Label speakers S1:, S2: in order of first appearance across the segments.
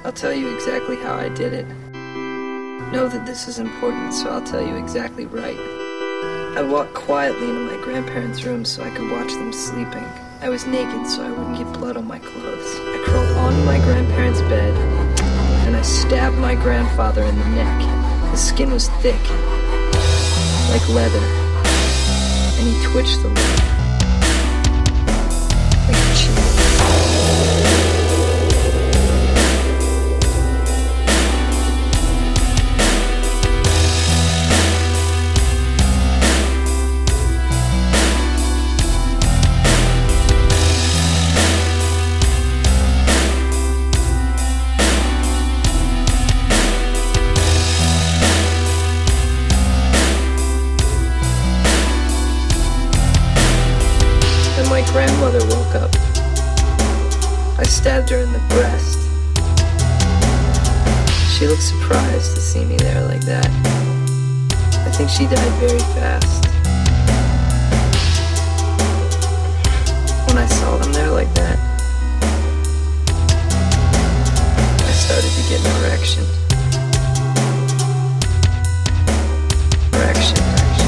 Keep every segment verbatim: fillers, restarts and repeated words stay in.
S1: I'll tell you exactly how I did it. Know that this is important, so I'll tell you exactly right. I walked quietly into my grandparents' room so I could watch them sleeping. I was naked so I wouldn't get blood on my clothes. I crawled onto my grandparents' bed, and I stabbed my grandfather in the neck. His skin was thick, like leather, and he twitched a little, like a cheetah. My grandmother woke up. I stabbed her in the breast. She looked surprised to see me there like that. I think she died very fast. When I saw them there like that, I started to get an erection. Erection.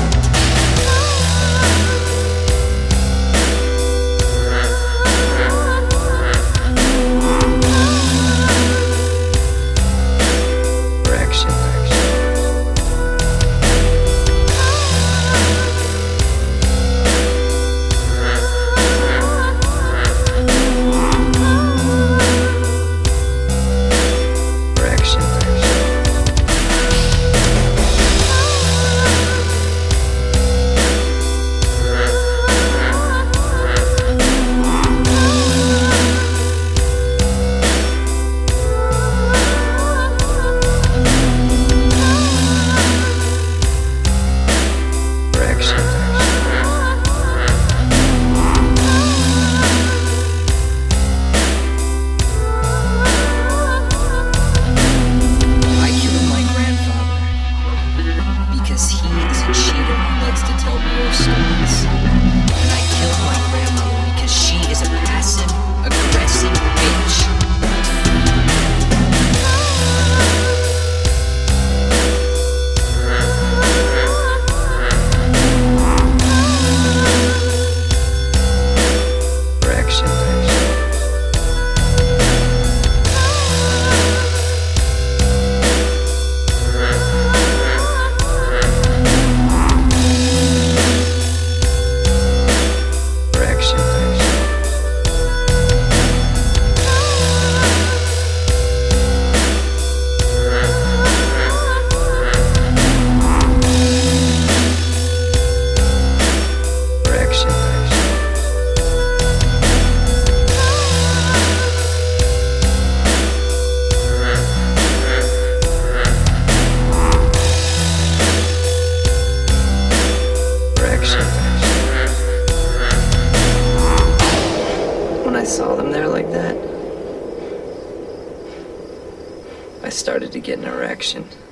S1: When I saw them there like that, I started to get an erection.